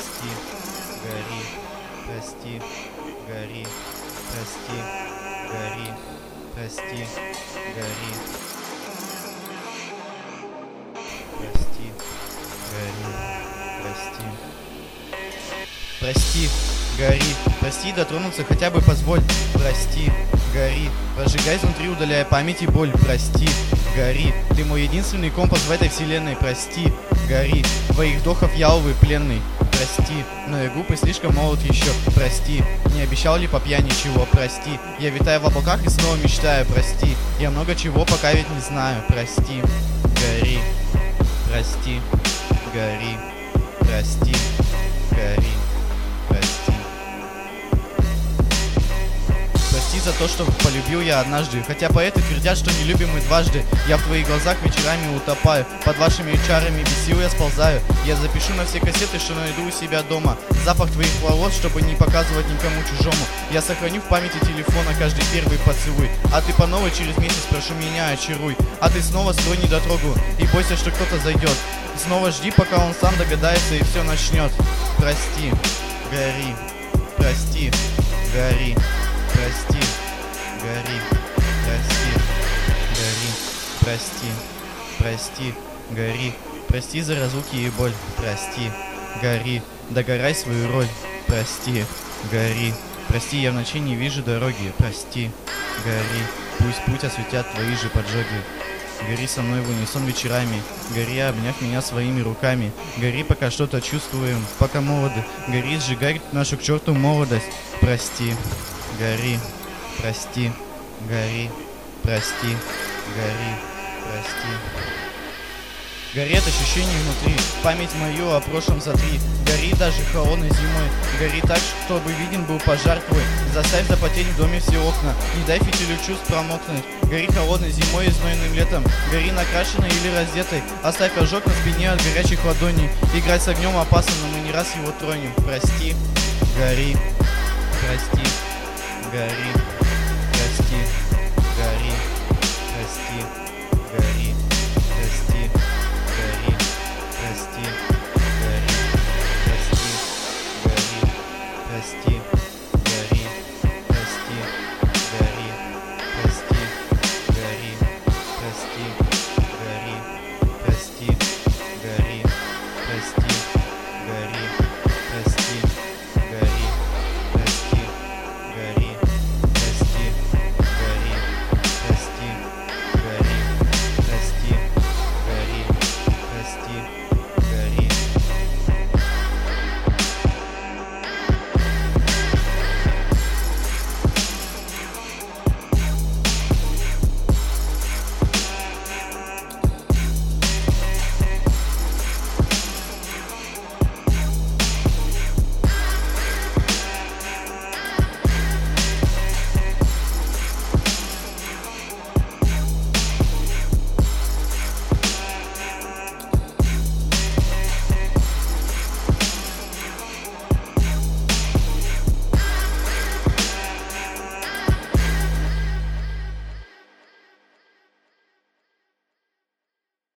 прости, гори, прости, гори, прости, гори, прости, гори, прости, гори, прости. Прости, гори, прости, дотронуться хотя бы позволь. Прости, гори, прожигай изнутри, удаляя память и боль. Прости, гори, ты мой единственный компас в этой вселенной. Прости, гори, твоих вдохов я, увы, пленный. Прости, но я глупый, слишком молод еще. Прости, не обещал ли по пьяни чего. Прости, я витаю в облаках и снова мечтаю. Прости, я много чего пока ведь не знаю. Прости, гори, прости, гори, прости, гори, прости. Прости за то, что полюбил я однажды. Хотя поэты твердят, что не любим мы дважды. Я в твоих глазах вечерами утопаю. Под вашими чарами без сил я сползаю. Я запишу на все кассеты, что найду у себя дома. Запах твоих волос, чтобы не показывать никому чужому. Я сохраню в памяти телефона каждый первый поцелуй. А ты по новой через месяц прошу меня очаруй. А ты снова строй недотрогу и бойся, что кто-то зайдет. Снова жди, пока он сам догадается и все начнет. Прости, гори, прости, гори, прости, гори, прости, гори, прости, прости, гори, прости за разлуки и боль. Прости, гори, догорай свою роль. Прости, гори, прости, я в ночи не вижу дороги. Прости, гори, пусть путь осветят твои же поджоги. Гори со мной в унисон вечерами, гори, обняв меня своими руками. Гори, пока что-то чувствуем, пока молоды. Гори, сжигай нашу к черту молодость. Прости, гори, прости, гори, прости, гори, прости. Гори от ощущений внутри, память мою о прошлом сотри. Гори даже холодной зимой, гори так, чтобы виден был пожар твой. Заставь запотеть в доме все окна, не дай фитилю чувств промокнуть. Гори холодной зимой и знойным летом, гори накрашенной или раздетой. Оставь ожог на спине от горячих ладоней. Играть с огнем опасно, но мы не раз его тронем. Прости, гори, прости, гори, прости, гори, прости.